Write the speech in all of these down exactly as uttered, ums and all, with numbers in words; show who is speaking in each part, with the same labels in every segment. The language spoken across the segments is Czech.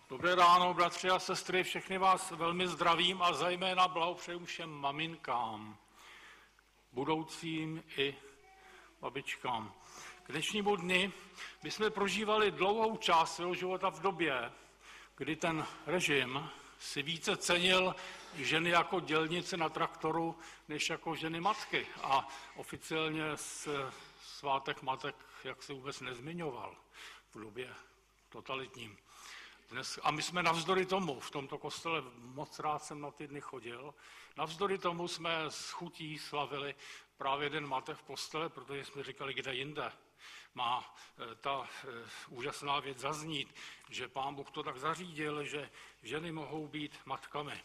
Speaker 1: Dobré ráno, bratři a sestry, všechny vás velmi zdravím a zejména blahopřeju všem maminkám, budoucím i babičkám. K dnešnímu dni my jsme prožívali dlouhou část svého života v době, kdy ten režim si více cenil ženy jako dělnice na traktoru, než jako ženy matky. A oficiálně svátek matek jak se vůbec nezmiňoval v době totalitním. Dnes, a my jsme navzdory tomu, v tomto kostele moc rád jsem na ty dny chodil, navzdory tomu jsme s chutí slavili právě Den matek v kostele, protože jsme říkali, kde jinde má ta úžasná věc zaznít, že Pán Bůh to tak zařídil, že ženy mohou být matkami.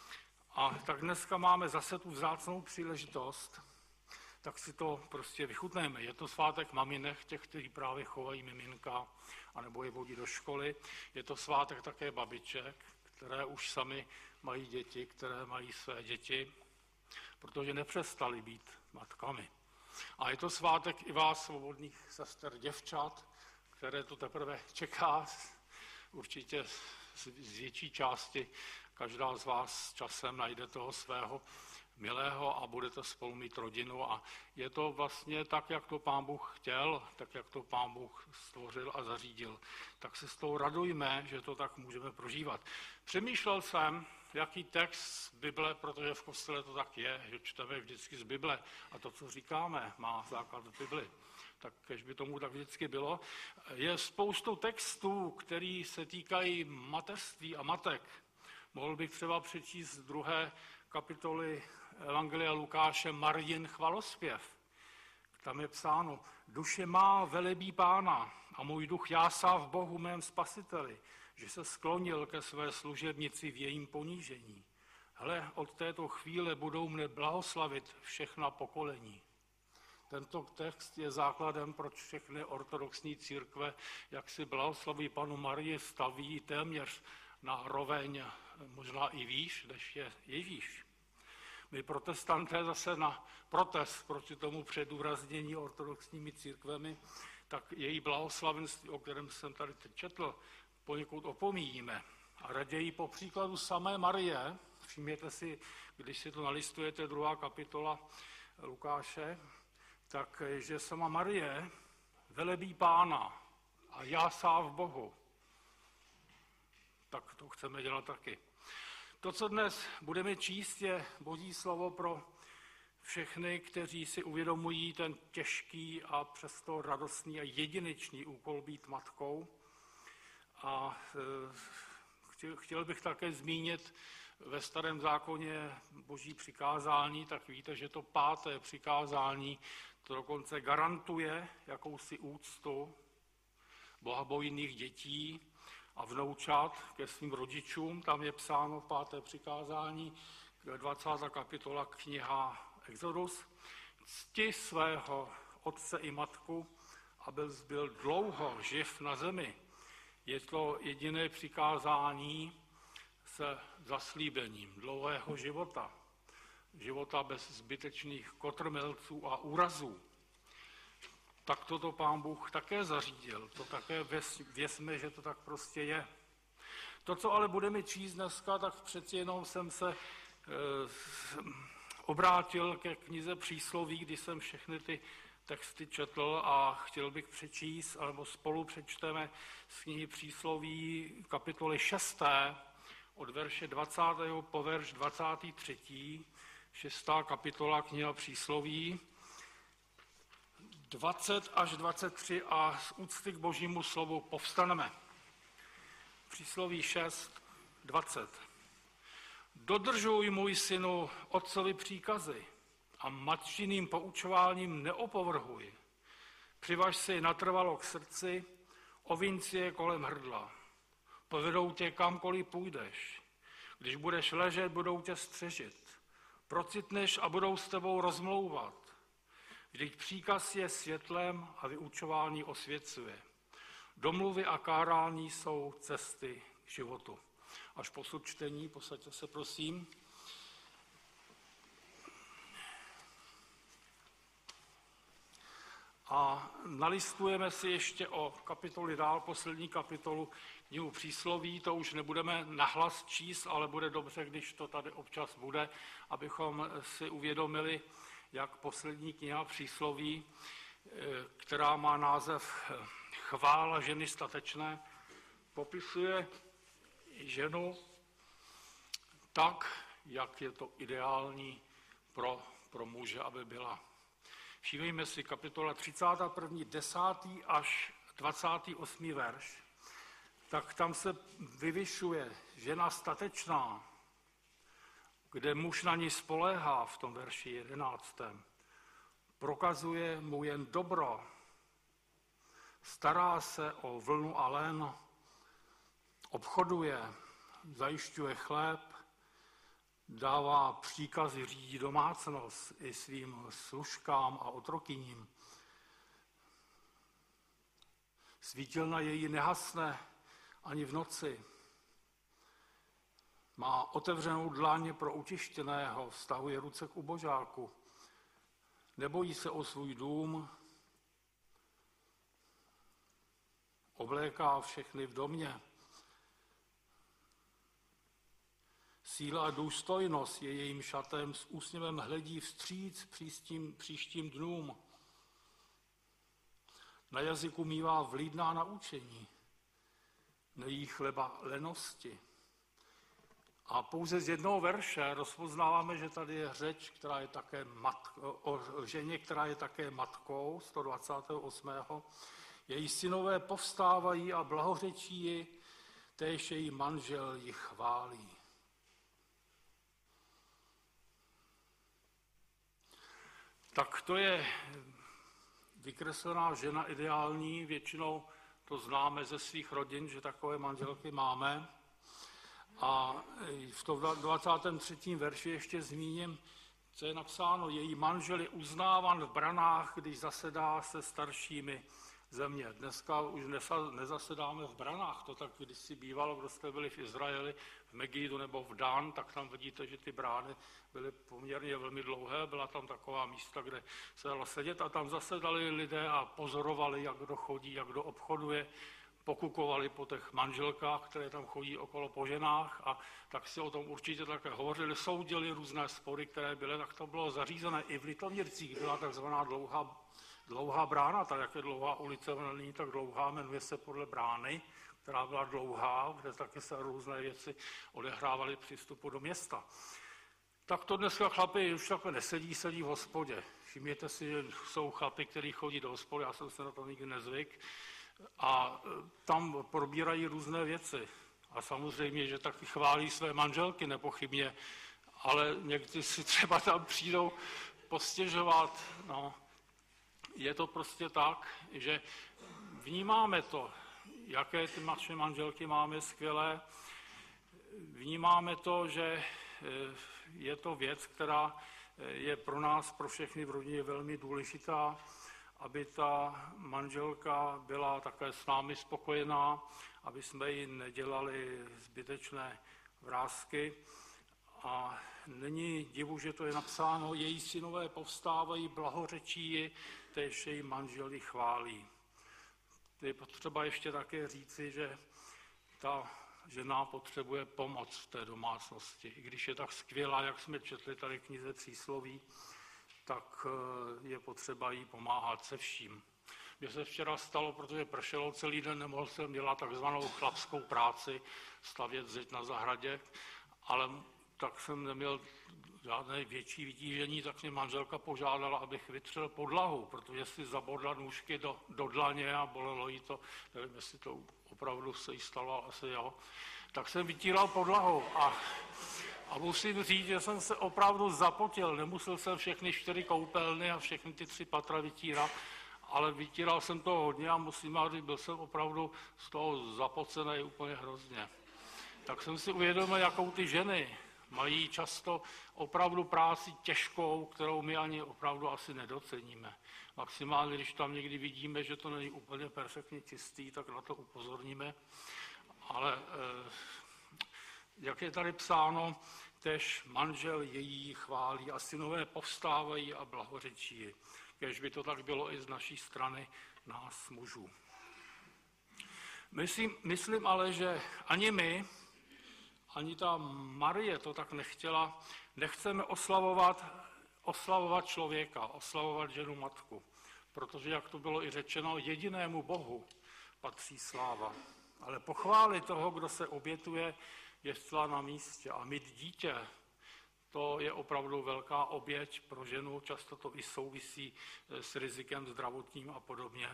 Speaker 1: A tak dneska máme zase tu vzácnou příležitost, tak si to prostě vychutneme. Je to svátek maminek, těch, kteří právě chovají miminka, anebo je vodí do školy. Je to svátek také babiček, které už sami mají děti, které mají své děti, protože nepřestali být matkami. A je to svátek i vás, svobodných sester děvčat, které to teprve čeká, určitě z větší části. Každá z vás časem najde toho svého milého a budete spolu mít rodinu a je to vlastně tak, jak to Pán Bůh chtěl, tak, jak to Pán Bůh stvořil a zařídil. Tak se s toho radujme, že to tak můžeme prožívat. Přemýšlel jsem, jaký text z Bible, protože v kostele to tak je, že čteme vždycky z Bible a to, co říkáme, má základ v Bibli. Tak kež by tomu tak vždycky bylo. Je spoustu textů, které se týkají mateřství a matek. Mohl bych třeba přečíst z druhé kapitoly Evangelia Lukáše Marijin chvalospěv. Tam je psáno, duše má velebí Pána a můj duch jásá v Bohu mém spasiteli, že se sklonil ke své služebnici v jejím ponížení. Hle, od této chvíle budou mne blahoslavit všechna pokolení. Tento text je základem, proč všechny ortodoxní církve, jak si blahoslaví Panu Marii, staví téměř na roveň, možná i výš, než je Ježíš. My protestanté zase na protest proti tomu předůraznění ortodoxními církvemi, tak její blahoslavenství, o kterém jsem tady teď četl, poněkud opomíjíme. A raději po příkladu samé Marie, všimněte si, když si to nalistujete, druhá kapitola Lukáše, tak že sama Marie velebí Pána a jásá v Bohu. Tak to chceme dělat taky. To, co dnes budeme číst, je Boží slovo pro všechny, kteří si uvědomují ten těžký a přesto radostný a jedinečný úkol být matkou. A e, chtěl bych také zmínit ve Starém zákoně Boží přikázání, tak víte, že to páté přikázání to dokonce garantuje jakousi úctu bohabojných dětí a vnoučat ke svým rodičům. Tam je psáno v páté přikázání, dvacátá kapitola kniha Exodus. Cti svého otce i matku, aby byl dlouho živ na zemi. Je to jediné přikázání se zaslíbením dlouhého života. Života bez zbytečných kotrmelců a úrazů. Tak toto Pán Bůh také zařídil. To také věřme, že to tak prostě je. To, co ale budeme číst dneska, tak přeci jenom jsem se e, obrátil ke knize Přísloví, kdy jsem všechny ty texty četl a chtěl bych přečíst, alebo spolu přečteme z knihy Přísloví kapitoly šesté od verše dvacátého po verš dvacátý třetí, šestá kapitola kniha Přísloví, dvacet až dvacet tři a z úcty k Božímu slovu povstaneme. Přísloví šest, dvacet. Dodržuj, můj synu, otcovi příkazy a matčiným poučováním neopovrhuj. Přivaž si natrvalo k srdci, oviň si je kolem hrdla. Povedou tě kamkoliv půjdeš. Když budeš ležet, budou tě střežit. Procitneš a budou s tebou rozmlouvat. Vždyť příkaz je světlem a vyučování osvěcuje. Domluvy a kárání jsou cesty k životu. Až posud čtení, posaďte se prosím. A nalistujeme si ještě o kapitoly dál, poslední kapitolu knihu Přísloví, to už nebudeme nahlas číst, ale bude dobře, když to tady občas bude, abychom si uvědomili, jak poslední kniha Přísloví, která má název Chvála ženy statečné, popisuje ženu tak, jak je to ideální pro, pro muže, aby byla. Všímejme si kapitola třicátá první, desátý až dvacátý osmý verš, tak tam se vyvyšuje žena statečná, kde muž na ní spoléhá v tom verši jedenáctém. Prokazuje mu jen dobro, stará se o vlnu a len, obchoduje, zajišťuje chléb, dává příkazy, řídí domácnost i svým služkám a otrokyním. Svítilna její nehasne ani v noci. Má otevřenou dlaň pro utištěného, vztahuje ruce k ubožáku. Nebojí se o svůj dům, obléká všechny v domě. Síla a důstojnost je jejím šatem, s úsměvem hledí vstříc příštím, příštím dnům. Na jazyku mívá vlídná naučení, nejí chleba lenosti. A pouze z jednoho verše rozpoznáváme, že tady je řeč, která je také mat, o ženě, která je také matkou, sto dvacátého osmého Její synové povstávají a blahořečí ji, též její manžel ji chválí. Tak to je vykreslená žena ideální, většinou to známe ze svých rodin, že takové manželky máme. A v tom dvacátém třetím verši ještě zmíním, co je napsáno, její manžel je uznáván v branách, když zasedá se staršími země. Dneska už nezasedáme v branách, to tak kdysi bývalo, kdo jste byli v Izraeli, v Megidu nebo v Dan, tak tam vidíte, že ty brány byly poměrně velmi dlouhé, byla tam taková místa, kde se dalo sedět a tam zasedali lidé a pozorovali, jak kdo chodí, jak kdo obchoduje, pokukovali po těch manželkách, které tam chodí okolo po ženách a tak si o tom určitě také hovořili, soudili různé spory, které byly, tak to bylo zařízené i v Litoměrcích, byla takzvaná dlouhá Dlouhá brána, tak jak je dlouhá ulice, ona není tak dlouhá, jmenuje se podle brány, která byla dlouhá, kde taky se různé věci odehrávaly při vstupu do města. Tak to dneska chlapi už takhle nesedí, sedí v hospodě. Všimněte si, že jsou chlapi, kteří chodí do hospody, já jsem se na to nikdy nezvyk, a tam probírají různé věci. A samozřejmě, že taky chválí své manželky nepochybně, ale někdy si třeba tam přijdou postěžovat, no. Je to prostě tak, že vnímáme to, jaké ty naše manželky máme skvělé, vnímáme to, že je to věc, která je pro nás, pro všechny v rodině velmi důležitá, aby ta manželka byla také s námi spokojená, aby jsme jí nedělali zbytečné vrásky. A není divu, že to je napsáno, její synové povstávají, blahořečí ji, též její manželi chválí. Je potřeba ještě také říci, že ta žena potřebuje pomoc v té domácnosti. I když je tak skvělá, jak jsme četli tady knize Přísloví, tak je potřeba jí pomáhat se vším. Mně se včera stalo, protože pršelo celý den, nemohl jsem dělat takzvanou chlapskou práci, stavět zeď na zahradě, ale tak jsem neměl žádné větší vytížení, tak mě manželka požádala, abych vytřel podlahu, protože si zabodla nůžky do, do dlaně a bolelo jí to, nevím, jestli to opravdu se jí stalo, asi jo. Tak jsem vytíral podlahu a, a musím říct, že jsem se opravdu zapotil, nemusel jsem všechny čtyři koupelny a všechny ty tři patra vytírat, ale vytíral jsem to hodně a musím říct, byl jsem opravdu z toho zapocený úplně hrozně. Tak jsem si uvědomil, jakou ty ženy mají často opravdu práci těžkou, kterou my ani opravdu asi nedoceníme. Maximálně, když tam někdy vidíme, že to není úplně perfektně čistý, tak na to upozorníme. Ale eh, jak je tady psáno, též manžel její chválí a synové povstávají a blahořečí. kéž by to tak bylo i z naší strany nás mužů. Myslím, myslím ale, že ani my, ani ta Marie to tak nechtěla, nechceme oslavovat, oslavovat člověka, oslavovat ženu matku. Protože, jak to bylo i řečeno, jedinému Bohu patří sláva. Ale pochválit toho, kdo se obětuje, je zcela na místě. A mít dítě, to je opravdu velká oběť pro ženu, často to i souvisí s rizikem zdravotním a podobně.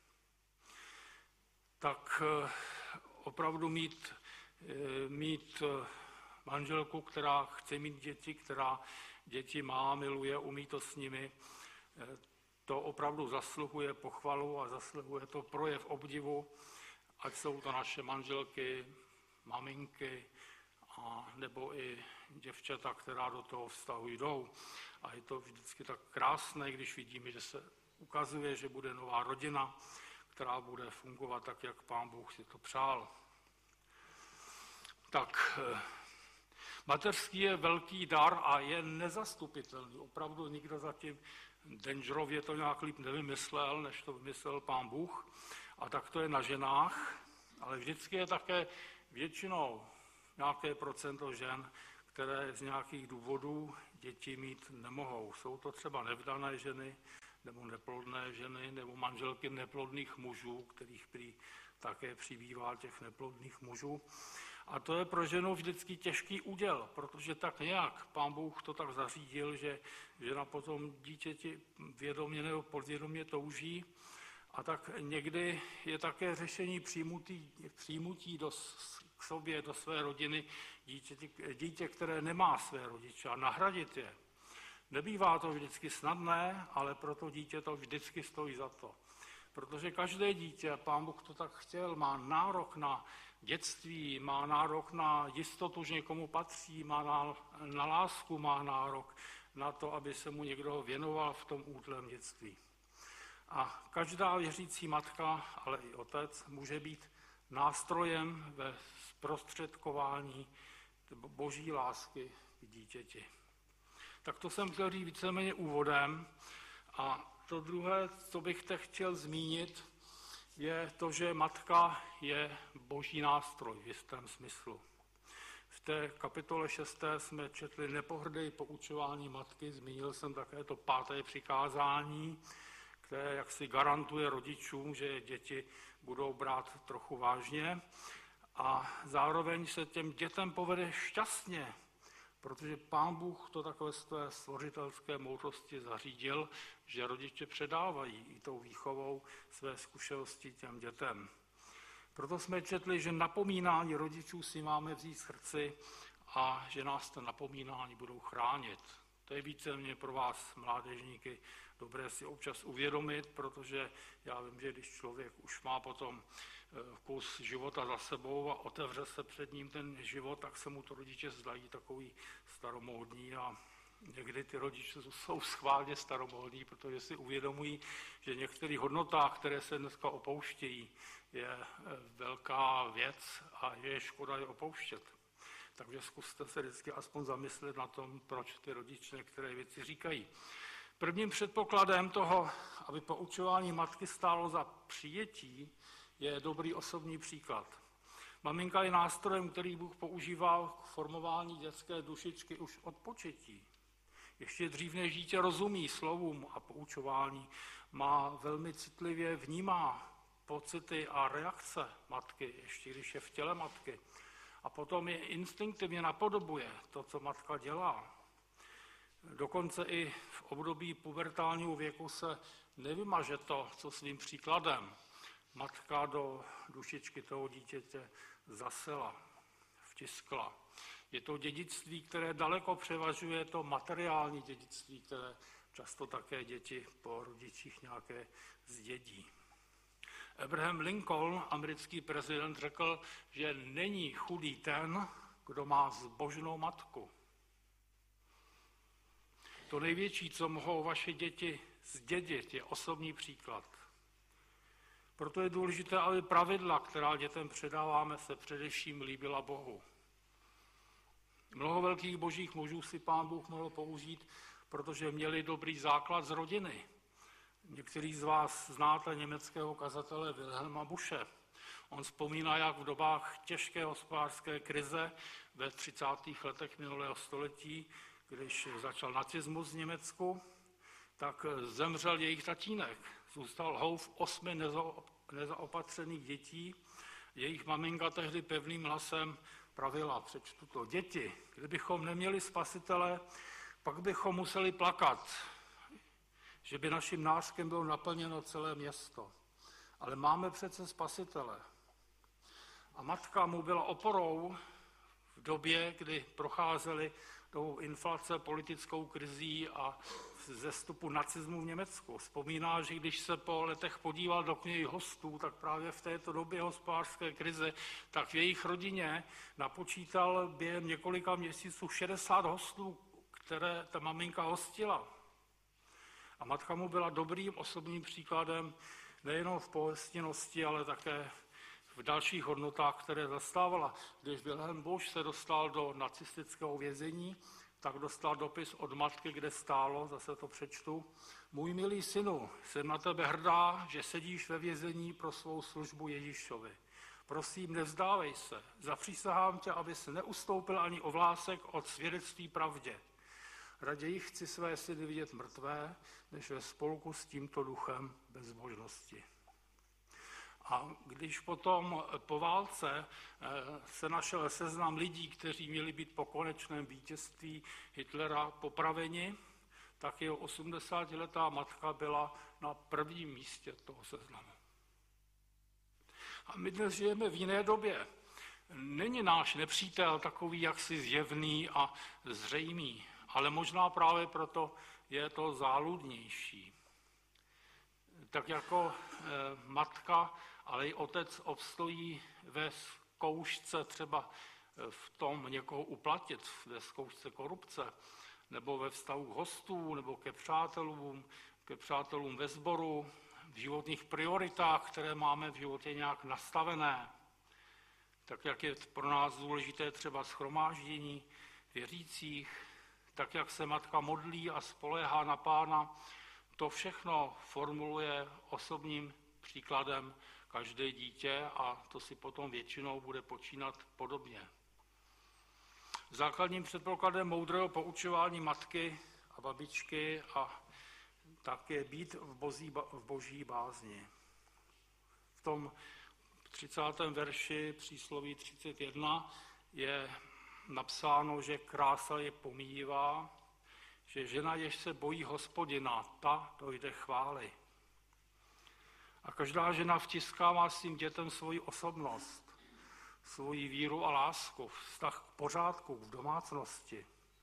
Speaker 1: Tak opravdu mít, mít manželku, která chce mít děti, která děti má, miluje, umí to s nimi, to opravdu zasluhuje pochvalu a zasluhuje to projev obdivu, ať jsou to naše manželky, maminky, a nebo i děvčata, která do toho vztahu jdou. A je to vždycky tak krásné, když vidíme, že se ukazuje, že bude nová rodina, která bude fungovat tak, jak Pán Bůh si to přál. Tak, mateřský je velký dar a je nezastupitelný. Opravdu nikdo zatím Dangerově to nějak líp nevymyslel, než to vymyslel Pán Bůh. A tak to je na ženách, ale vždycky je také většinou nějaké procento žen, které z nějakých důvodů děti mít nemohou. Jsou to třeba nevdané ženy, nebo neplodné ženy, nebo manželky neplodných mužů, kterých prý také přibývá těch neplodných mužů. A to je pro ženu vždycky těžký úděl, protože tak nějak Pán Bůh to tak zařídil, že žena potom dítěti vědomě nebo podvědomě touží. A tak někdy je také řešení přijmutí, přijmutí do, k sobě, do své rodiny dítě, dítě, které nemá své rodiče a nahradit je. Nebývá to vždycky snadné, ale pro to dítě to vždycky stojí za to. Protože každé dítě, Pán Bůh to tak chtěl, má nárok na dětství, má nárok na jistotu, že někomu patří, má na, na lásku, má nárok na to, aby se mu někdo věnoval v tom útlém dětství. A každá věřící matka, ale i otec, může být nástrojem ve zprostředkování boží lásky k dítěti. Tak to jsem chtěl říct víceméně úvodem. A to druhé, co bych teď chtěl zmínit, je to, že matka je boží nástroj v jistém smyslu. V té kapitole šesté jsme četli nepohrdej poučování matky, zmínil jsem také to páté přikázání, které jaksi garantuje rodičům, že děti budou brát trochu vážně a zároveň se těm dětem povede šťastně, protože Pán Bůh to takové své stvořitelské moudrosti zařídil, že rodiče předávají i tou výchovou své zkušenosti těm dětem. Proto jsme četli, že napomínání rodičů si máme vzít z srdci a že nás to napomínání budou chránit. To je víceméně pro vás, mládežníky, dobré si občas uvědomit, protože já vím, že když člověk už má potom kus života za sebou a otevře se před ním ten život, tak se mu to rodiče zdají takový staromódní a někdy ty rodiče jsou schválně staromódní, protože si uvědomují, že některých hodnotách, které se dneska opouštějí, je velká věc a je škoda je opouštět. Takže zkuste se vždycky aspoň zamyslet na tom, proč ty rodiče některé věci říkají. Prvním předpokladem toho, aby poučování matky stálo za přijetí, je dobrý osobní příklad. Maminka je nástrojem, který Bůh používal k formování dětské dušičky už od početí. Ještě dřív, než dítě rozumí slovům a poučování, má velmi citlivě vnímá pocity a reakce matky, ještě když je v těle matky. A potom je instinktivně napodobuje to, co matka dělá. Dokonce i v období pubertálního věku se nevymaže to, co svým příkladem matka do dušičky toho dítěte zasela, vtiskla. Je to dědictví, které daleko převažuje to materiální dědictví, které často také děti po rodičích nějaké zdědí. Abraham Lincoln, americký prezident, řekl, že není chudý ten, kdo má zbožnou matku. To největší, co mohou vaše děti zdědit, je osobní příklad. Proto je důležité, aby pravidla, která dětem předáváme, se především líbila Bohu. Mnoho velkých božích mužů si Pán Bůh mohl použít, protože měli dobrý základ z rodiny. Někteří z vás znáte německého kazatele Wilhelma Busche. On vzpomíná, jak v dobách těžké hospodářské krize ve třicátých letech minulého století, když začal nacismus v Německu, tak zemřel jejich tatínek. Zůstal houf osmi nezaopatřených dětí. Jejich maminka tehdy pevným hlasem pravila, přečtu to: děti, kdybychom neměli spasitele, pak bychom museli plakat, že by naším nářkem bylo naplněno celé město. Ale máme přece spasitele. A matka mu byla oporou v době, kdy procházeli tou inflace, politickou krizí a zestupu nacismu v Německu. Vzpomíná, že když se po letech podíval do knihy hostů, tak právě v této době hospodářské krize, tak v jejich rodině napočítal během několika měsíců šedesát hostů, které ta maminka hostila. A matka mu byla dobrým osobním příkladem nejenom v pohostinnosti, ale také v dalších hodnotách, které zastávala. Když Wilhelm Busch se dostal do nacistického vězení, tak dostal dopis od matky, kde stálo, zase to přečtu: můj milý synu, jsem na tebe hrdá, že sedíš ve vězení pro svou službu Ježíšovi. Prosím, nevzdávej se. Zapřísahám tě, abys neustoupil ani o vlásek od svědectví pravdě. Raději chci své syny vidět mrtvé, než ve spolku s tímto duchem bezbožnosti. A když potom po válce se našel seznam lidí, kteří měli být po konečném vítězství Hitlera popraveni, tak jeho osmdesátiletá matka byla na prvním místě toho seznamu. A my dnes žijeme v jiné době. Není náš nepřítel takový jaksi zjevný a zřejmý, ale možná právě proto je to záludnější. Tak jako e, matka, ale i otec obstojí ve zkoušce třeba v tom někoho uplatit, ve zkoušce korupce, nebo ve vztahu k hostů, nebo ke přátelům, ke přátelům ve sboru, v životních prioritách, které máme v životě nějak nastavené. Tak jak je pro nás důležité třeba shromáždění věřících, tak jak se matka modlí a spoléhá na Pána, to všechno formuluje osobním příkladem každé dítě a to si potom většinou bude počínat podobně. Základním předpokladem moudrého poučování matky a babičky a tak je být v boží, v boží bázni. V tom třicátém verši přísloví třicet jedna je napsáno, že krása je pomíjivá, že žena, jež se bojí Hospodina, ta dojde chvály. A každá žena vtiskává svým dětem svoji osobnost, svoji víru a lásku, vztah k pořádku v domácnosti.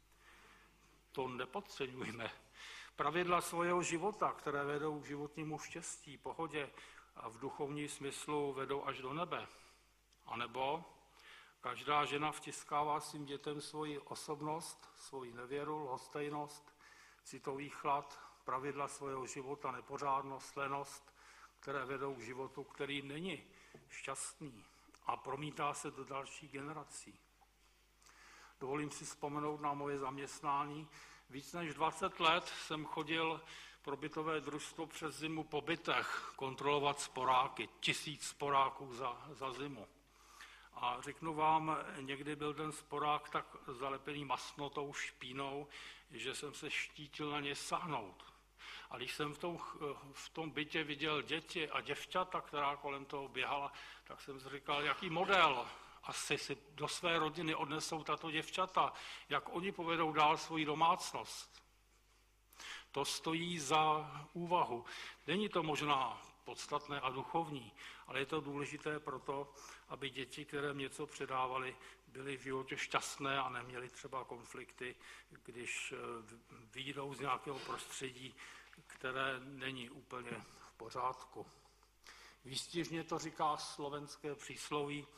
Speaker 1: To nepodceňujme. Pravidla svého života, které vedou k životnímu štěstí, pohodě a v duchovním smyslu vedou až do nebe. A nebo každá žena vtiskává svým dětem svoji osobnost, svoji nevěru, lhostejnost, citový chlad, pravidla svého života, nepořádnost, lenost, které vedou k životu, který není šťastný a promítá se do dalších generací. Dovolím si vzpomenout na moje zaměstnání. Víc než dvacet let jsem chodil pro bytové družstvo přes zimu po bytech kontrolovat sporáky, tisíc sporáků za, za zimu. A řeknu vám, někdy byl ten sporák tak zalepený masnotou, špínou, že jsem se štítil na ně sáhnout. A když jsem v tom, v tom bytě viděl děti a děvčata, která kolem toho běhala, tak jsem si říkal, jaký model asi si do své rodiny odnesou tato děvčata, jak oni povedou dál svoji domácnost. To stojí za úvahu. Není to možná podstatné a duchovní, ale je to důležité proto, aby děti, které něco předávali, byly v životě šťastné a neměly třeba konflikty, když vyjdou z nějakého prostředí, které není úplně v pořádku. Výstižně to říká slovenské přísloví: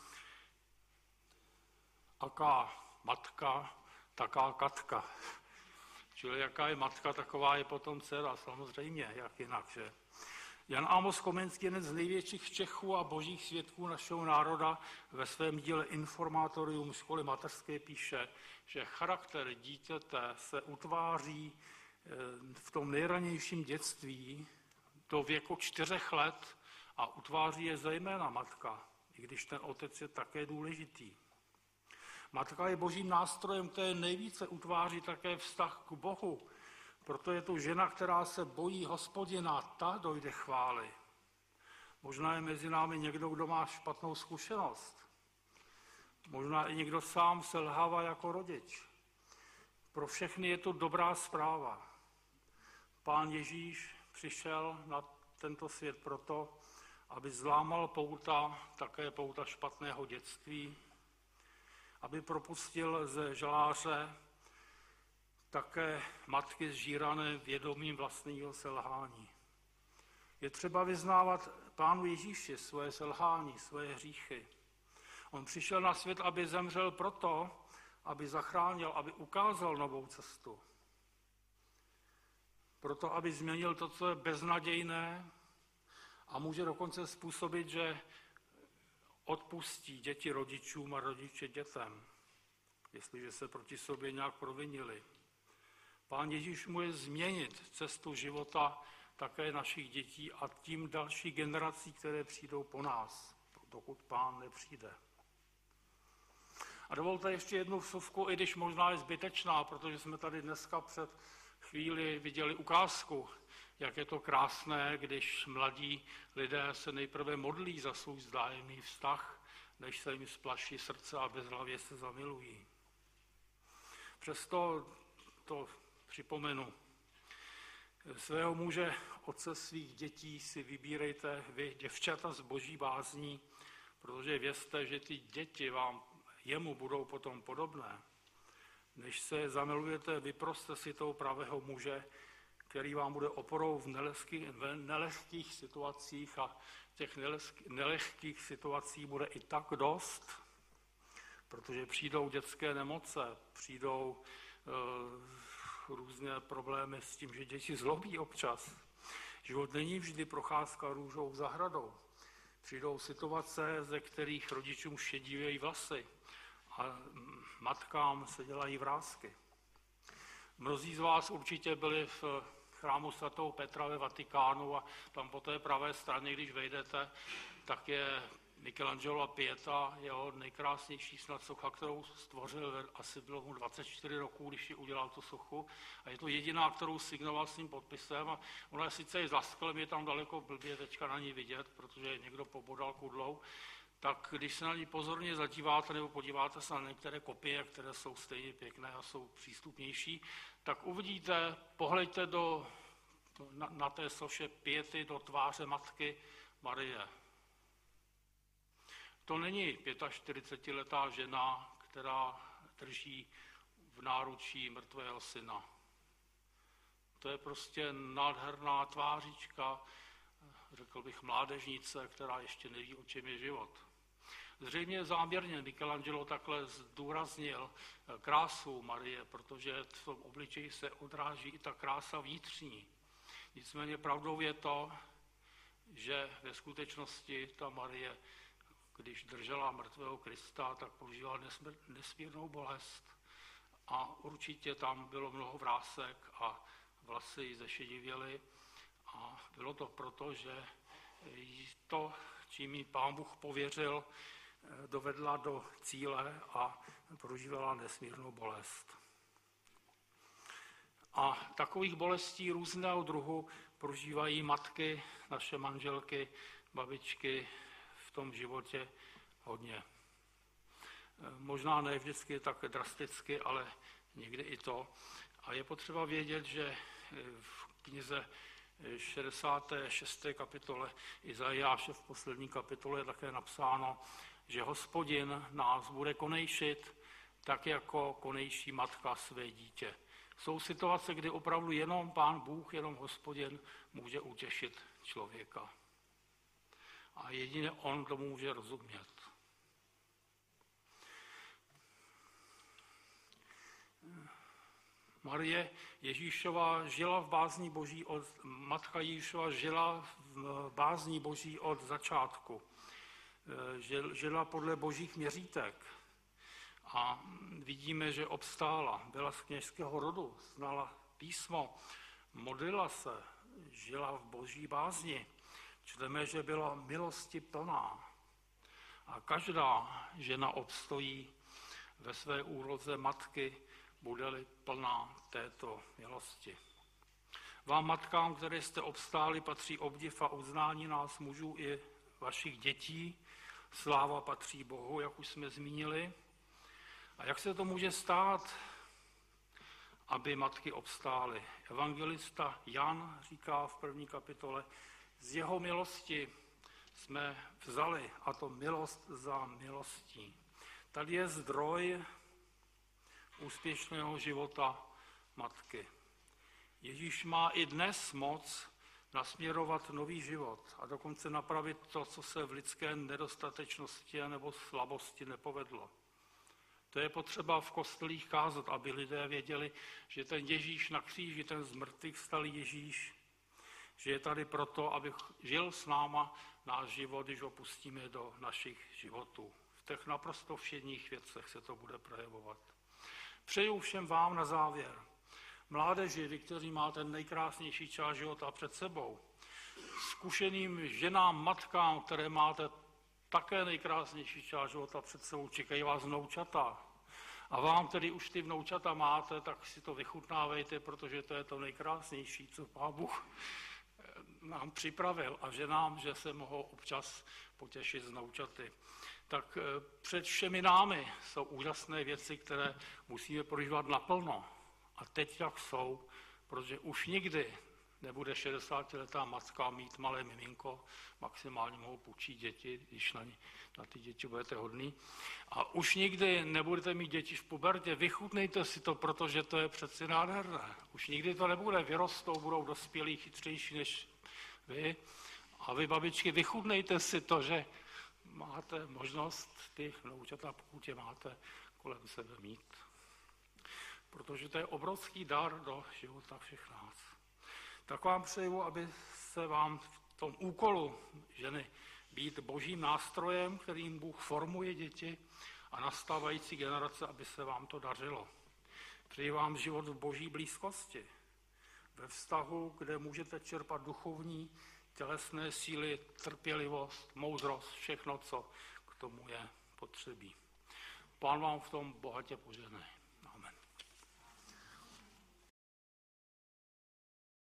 Speaker 1: aká matka, taká Katka. Čili jaká je matka, taková je potom dcera, samozřejmě, jak jinak, že? Jan Amos Komenský, jeden z největších Čechů a božích svědků našeho národa, ve svém díle Informatorium školy mateřské píše, že charakter dítěte se utváří v tom nejranějším dětství, do věku čtyřech let a utváří je zejména matka, i když ten otec je také důležitý. Matka je božím nástrojem, který nejvíce utváří také vztah k Bohu. Proto je to žena, která se bojí Hospodina, ta dojde chvály. Možná je mezi námi někdo, kdo má špatnou zkušenost. Možná i někdo sám selhává jako rodič. Pro všechny je to dobrá zpráva. Pán Ježíš přišel na tento svět proto, aby zlámal pouta, také pouta špatného dětství, aby propustil ze žaláře také matky zžírané vědomím vlastního selhání. Je třeba vyznávat Pánu Ježíši svoje selhání, svoje hříchy. On přišel na svět, aby zemřel proto, aby zachránil, aby ukázal novou cestu. Proto, aby změnil to, co je beznadějné a může dokonce způsobit, že odpustí děti rodičům a rodiče dětem, jestliže se proti sobě nějak provinili. Pán Ježíš může změnit cestu života také našich dětí a tím další generací, které přijdou po nás, dokud Pán nepřijde. A dovolte ještě jednu vsuvku, i když možná je zbytečná, protože jsme tady dneska před chvíli viděli ukázku, jak je to krásné, když mladí lidé se nejprve modlí za svůj vzájemný vztah, než se jim splaší srdce a bezhlavě se zamilují. Přesto to připomenu. Svého muže, otce svých dětí si vybírejte vy, děvčata z boží bázní, protože vězte, že ty děti vám jemu budou potom podobné. Než se zamilujete, vyproste si toho pravého muže, který vám bude oporou v nelehkých, v nelehkých situacích a těch nelehkých situací bude i tak dost, protože přijdou dětské nemoce, přijdou e, různé problémy s tím, že děti zlobí občas. Život není vždy procházka růžovou zahradou. Přijdou situace, ze kterých rodičům šedívají vlasy a matkám se dělají vrásky. Mnozí z vás určitě byli v chrámu svatého Petra ve Vatikánu a tam po té pravé straně, když vejdete, tak je Michelangelo Pieta, jeho nejkrásnější snad socha, kterou stvořil, asi bylo mu dvacet čtyři roků, když ji udělal tu sochu. A je to jediná, kterou signoval svým podpisem. A ona je sice i za sklem, je tam daleko blbě teďka na ní vidět, protože někdo pobodal kudlou. Tak když se na ní pozorně zadíváte nebo podíváte se na některé kopie, které jsou stejně pěkné a jsou přístupnější, tak uvidíte, pohleďte do, na, na té soše Piety do tváře matky Marie. To není čtyřicetiletá žena, která drží v náručí mrtvého syna. To je prostě nádherná tvářička, řekl bych mládežnice, která ještě neví, o čem je život. Zřejmě záměrně Michelangelo takhle zdůraznil krásu Marie, protože v tom obličeji se odráží i ta krása vnitřní. Nicméně pravdou je to, že ve skutečnosti ta Marie, když držela mrtvého Krista, tak prožívala nesmírnou bolest a určitě tam bylo mnoho vrásek a vlasy jí zešedivěly a bylo to proto, že to, čím jí Pán Bůh pověřil, dovedla do cíle a prožívala nesmírnou bolest. A takových bolestí různého druhu prožívají matky, naše manželky, babičky v tom životě hodně. Možná ne vždycky tak drasticky, ale někdy i to. A je potřeba vědět, že v knize šedesáté šesté kapitole Izajáše v poslední kapitole je také napsáno, že Hospodin nás bude konejšit tak, jako konejší matka své dítě. Jsou situace, kdy opravdu jenom Pán Bůh, jenom Hospodin může utěšit člověka. A jedině on tomu může rozumět. Marie Ježíšova žila v bázni Boží od, matka Ježíšova žila v bázni Boží od začátku. Žila podle božích měřítek. A vidíme, že obstála. Byla z kněžského rodu, znala písmo, modlila se, žila v boží bázni. Čteme, že byla milosti plná. A každá žena obstojí ve své úloze matky, bude-li plná této milosti. Vám matkám, které jste obstáli, patří obdiv a uznání nás mužů i vašich dětí. Sláva patří Bohu, jak už jsme zmínili. A jak se to může stát, aby matky obstály? Evangelista Jan říká v první kapitole, z jeho milosti jsme vzali, a to milost za milostí. Tady je zdroj úspěšného života matky. Ježíš má i dnes moc nasměrovat nový život a dokonce napravit to, co se v lidské nedostatečnosti nebo slabosti nepovedlo. To je potřeba v kostelích kázat, aby lidé věděli, že ten Ježíš na kříži, ten z mrtvých vstalý Ježíš, že je tady proto, aby žil s náma náš život, když ho pustíme do našich životů. V těch naprosto všedních věcech se to bude projevovat. Přeju všem vám na závěr. Mládeži, vy, kteří máte nejkrásnější část života před sebou, zkušeným ženám, matkám, které máte také nejkrásnější část života před sebou, čekají vás vnoučata. A vám, tedy už ty vnoučata máte, tak si to vychutnávejte, protože to je to nejkrásnější, co Pán Bůh nám připravil. A ženám, že se mohou občas potěšit s vnoučaty. Tak před všemi námi jsou úžasné věci, které musíme prožívat naplno. A teď jak jsou, protože už nikdy nebude šedesátiletá matka mít malé miminko, maximálně mohou půjčit děti, když na, ně, na ty děti budete hodný. A už nikdy nebudete mít děti v pubertě, vychutnejte si to, protože to je přeci nádherné. Už nikdy to nebude, vyrostou, budou dospělí, chytřejší než vy. A vy, babičky, vychutnejte si to, že máte možnost ty vnoučata, pokud je máte, kolem sebe mít. Protože to je obrovský dar do života všech nás. Tak vám přeju, aby se vám v tom úkolu ženy být božím nástrojem, kterým Bůh formuje děti a nastávající generace, aby se vám to dařilo. Přeji vám život v boží blízkosti, ve vztahu, kde můžete čerpat duchovní, tělesné síly, trpělivost, moudrost, všechno, co k tomu je potřebí. Pán vám v tom bohatě požehnej.